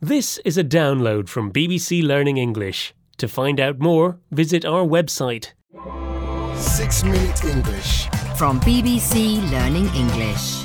This is a download from BBC Learning English. To find out more, visit our website. 6 Minute English. From BBC Learning English.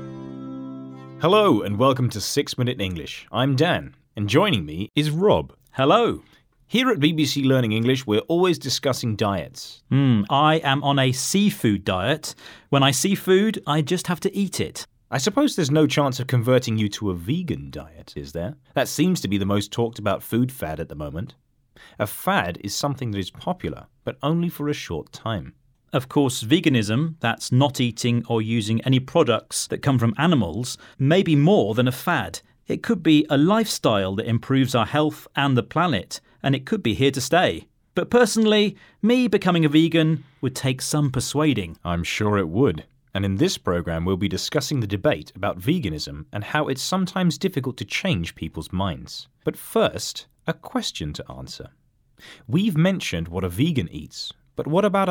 Hello and welcome to 6 Minute English. I'm Dan and joining me is Rob. Hello. Here at BBC Learning English, we're always discussing diets. I am on a seafood diet. When I see food, I just have to eat it. I suppose there's no chance of converting you to a vegan diet, is there? That seems to be the most talked about food fad at the moment. A fad is something that is popular, but only for a short time. Of course, veganism, that's not eating or using any products that come from animals, may be more than a fad. It could be a lifestyle that improves our health and the planet, and it could be here to stay. But personally, me becoming a vegan would take some persuading. I'm sure it would. And in this programme, we'll be discussing the debate about veganism and how it's sometimes difficult to change people's minds. But first, a question to answer. We've mentioned what a vegan eats, but what about a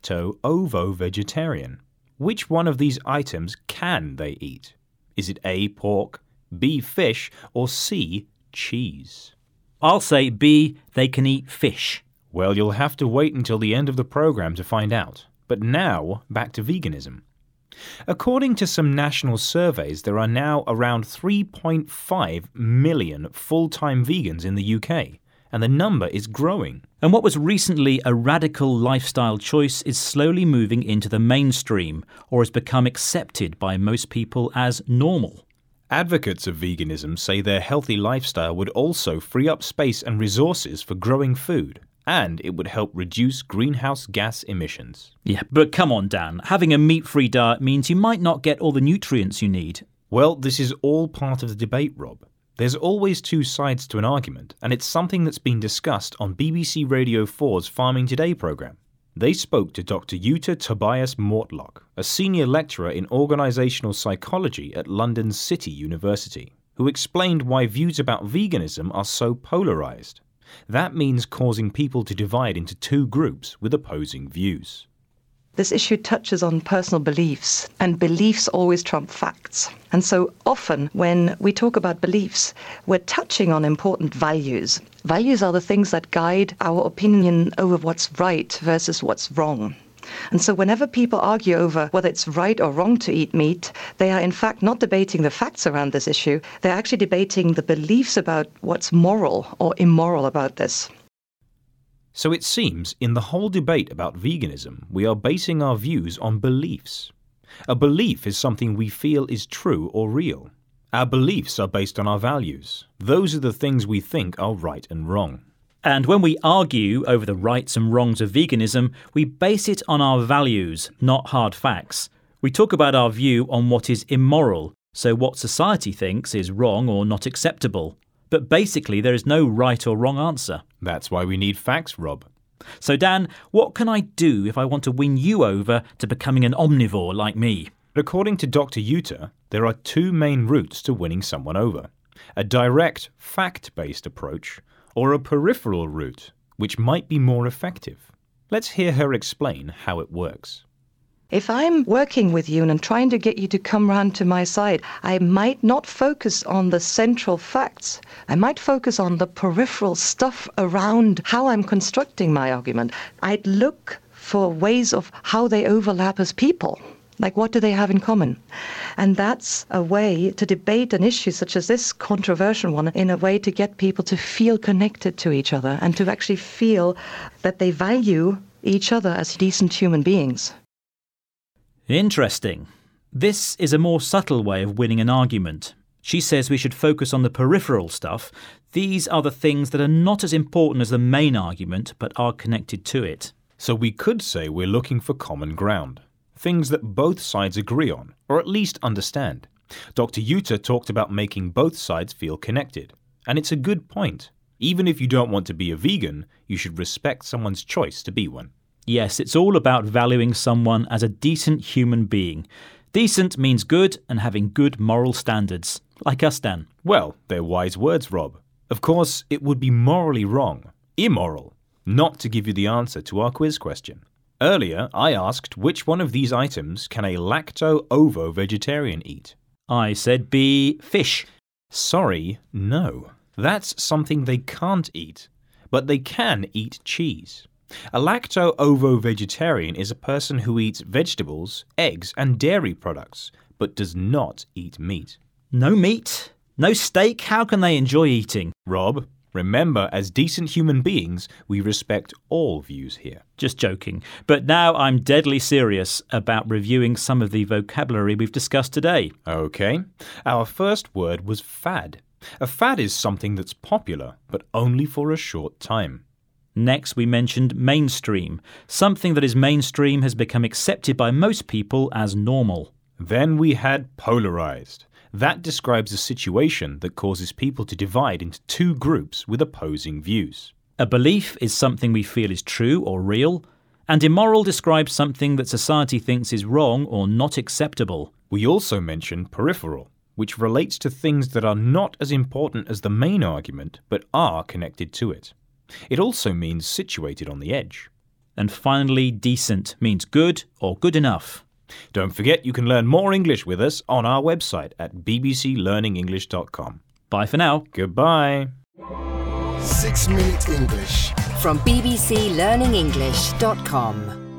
lacto-ovo-vegetarian? Which one of these items can they eat? Is it A, pork, B, fish, or C, cheese? I'll say B, they can eat fish. Well, you'll have to wait until the end of the programme to find out. But now, back to veganism. According to some national surveys, there are now around 3.5 million full-time vegans in the UK, and the number is growing. And what was recently a radical lifestyle choice is slowly moving into the mainstream, or has become accepted by most people as normal. Advocates of veganism say their healthy lifestyle would also free up space and resources for growing food, and it would help reduce greenhouse gas emissions. Yeah, but come on, Dan. Having a meat-free diet means you might not get all the nutrients you need. Well, this is all part of the debate, Rob. There's always two sides to an argument, and it's something that's been discussed on BBC Radio 4's Farming Today programme. They spoke to Dr. Jutta Tobias Mortlock, a senior lecturer in organisational psychology at London's City University, who explained why views about veganism are so polarised. That means causing people to divide into two groups with opposing views. This issue touches on personal beliefs, and beliefs always trump facts. And so often when we talk about beliefs, we're touching on important values. Values are the things that guide our opinion over what's right versus what's wrong. And so whenever people argue over whether it's right or wrong to eat meat, they are in fact not debating the facts around this issue. They're actually debating the beliefs about what's moral or immoral about this. So it seems in the whole debate about veganism, we are basing our views on beliefs. A belief is something we feel is true or real. Our beliefs are based on our values. Those are the things we think are right and wrong. And when we argue over the rights and wrongs of veganism, we base it on our values, not hard facts. We talk about our view on what is immoral, so what society thinks is wrong or not acceptable. But basically, there is no right or wrong answer. That's why we need facts, Rob. So Dan, what can I do if I want to win you over to becoming an omnivore like me? According to Dr. Jutta, there are two main routes to winning someone over. A direct, fact-based approach, or a peripheral route, which might be more effective. Let's hear her explain how it works. If I'm working with you and trying to get you to come round to my side, I might not focus on the central facts. I might focus on the peripheral stuff around how I'm constructing my argument. I'd look for ways of how they overlap as people. Like, what do they have in common? And that's a way to debate an issue such as this controversial one in a way to get people to feel connected to each other and to actually feel that they value each other as decent human beings. Interesting. This is a more subtle way of winning an argument. She says we should focus on the peripheral stuff. These are the things that are not as important as the main argument, but are connected to it. So we could say we're looking for common ground. Things that both sides agree on, or at least understand. Dr. Jutta talked about making both sides feel connected. And it's a good point. Even if you don't want to be a vegan, you should respect someone's choice to be one. Yes, it's all about valuing someone as a decent human being. Decent means good and having good moral standards. Like us, Dan. Well, they're wise words, Rob. Of course, it would be morally wrong, immoral, not to give you the answer to our quiz question. Earlier, I asked which one of these items can a lacto-ovo vegetarian eat? I said B, fish. Sorry, no. That's something they can't eat, but they can eat cheese. A lacto-ovo-vegetarian is a person who eats vegetables, eggs and dairy products, but does not eat meat. No meat? No steak? How can they enjoy eating? Rob, remember, as decent human beings, we respect all views here. Just joking. But now I'm deadly serious about reviewing some of the vocabulary we've discussed today. Okay. Our first word was fad. A fad is something that's popular, but only for a short time. Next, we mentioned mainstream. Something that is mainstream has become accepted by most people as normal. Then we had polarized. That describes a situation that causes people to divide into two groups with opposing views. A belief is something we feel is true or real, and immoral describes something that society thinks is wrong or not acceptable. We also mentioned peripheral, which relates to things that are not as important as the main argument, but are connected to it. It also means situated on the edge. And finally, decent means good or good enough. Don't forget you can learn more English with us on our website at bbclearningenglish.com. Bye for now. Goodbye. 6 Minute English. From bbclearningenglish.com.